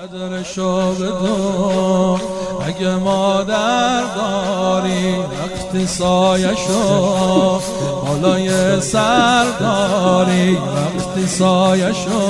قدرشو بدون اگه مادر داری، وقتی سایشو بالای سر داری، وقتی سایشو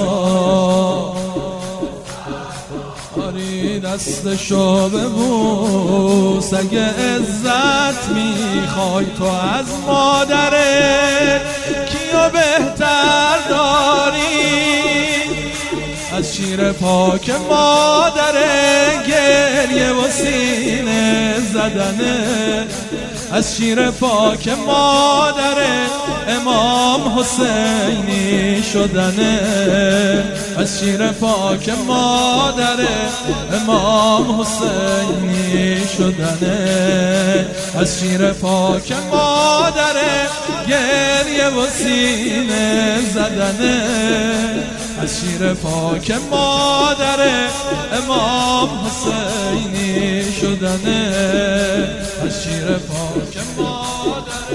داری دستشو ببوس. اگه عزت میخوای تو از مادرت کیو بهتر داری؟ از شیر پاک مادره گریه و سینه زدنه، از شیر پاک مادره امام حسینی شدنه، از شیر پاک مادره امام حسینی شدنه، از شیر پاک مادره گریه و سینه زدنه، از شیر پاک مادر امام حسینی شدنه، از شیر پاک مادر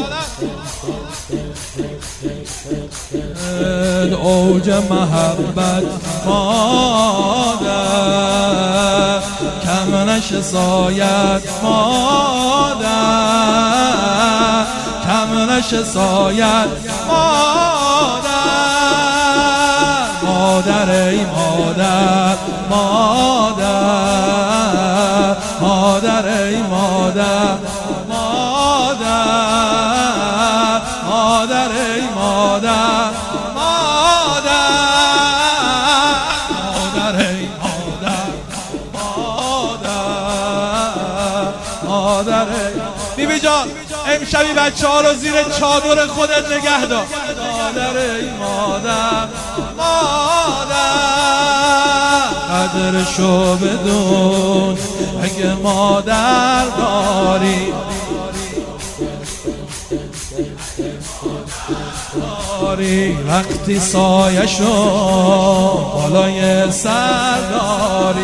اوج محبت مادر، کم نشه سایت مادر، کم نشه سایت مادر، مادر ای مادر، مادر، مادر ای مادر، مادر، مادر ای مادر، مادر، مادر ای مادر، مادر، مادر ای. بیبی جان امشبی بچه‌ها رو زیر چادر خودت نگه دار. مادر ای مادر، مادر قدرشو بدون اگه مادر داری، وقتی سایشو بالای سر داری،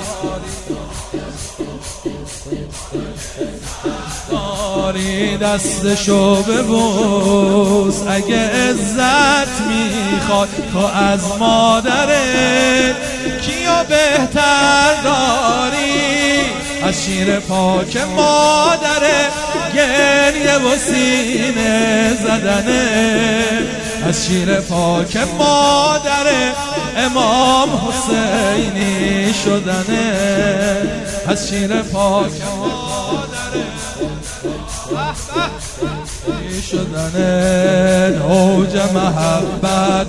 دستشو ببوس. اگه عزت میخواد تو از مادرت کیو بهتر داری؟ از شیر پاک مادره گریه و سینه زدنه، از شیر پاک مادره امام حسینی شدنه، از شیر پاک مادره شدنه. اوج محبت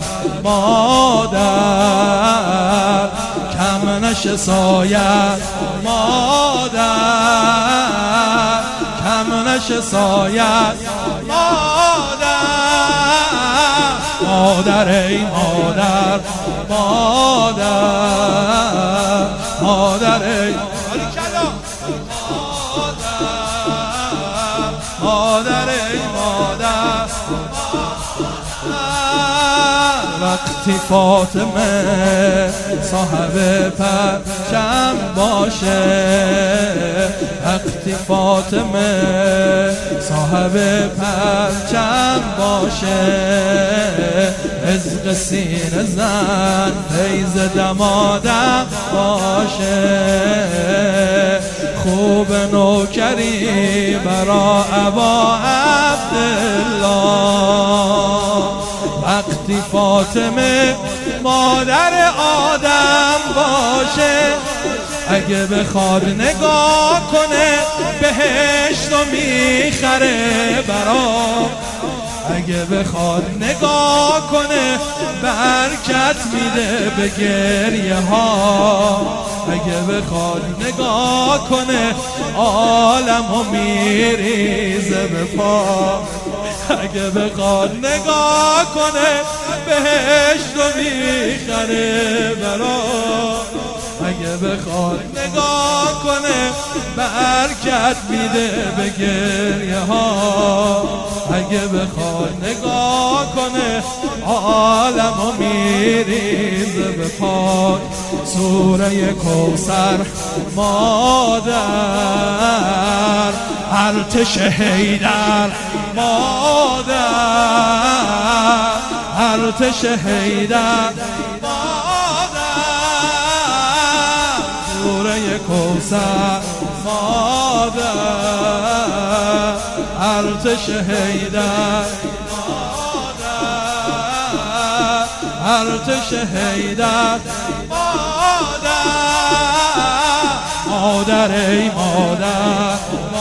مادر، کم نشه سایت مادر، کم نشه سایت مادر، مادر ای مادر، مادر، مادر ای مادر ای مادر. وقتی فاطمه صاحب پرچم باشه، وقتی فاطمه صاحب پرچم باشه، رزق سینه زن فیض دمادم باشه، خوب نوکری برا ابا عبدالله. وقتی فاطمه مادر آدم باشه، اگه بخواد نگاه کنه بهشتو میخره برا، اگه بخواد نگاه کنه برکت میده به گریه ها، اگه بخواد نگاه کنه عالمو میریزه به پا، اگه بخواد نگاه کنه بهشتو میخره برا، اگه بخواد نگاه کنه برکت میده به گریه ها، اگه بخواد نگاه کنه عالمو میریزه به پای. سوره کوثر مادر، ارتش حیدر مادر، ارتش حیدر مادر، کوثر مادر ارتش حیدر مادر ارتش حیدر مادر مادر ای مادر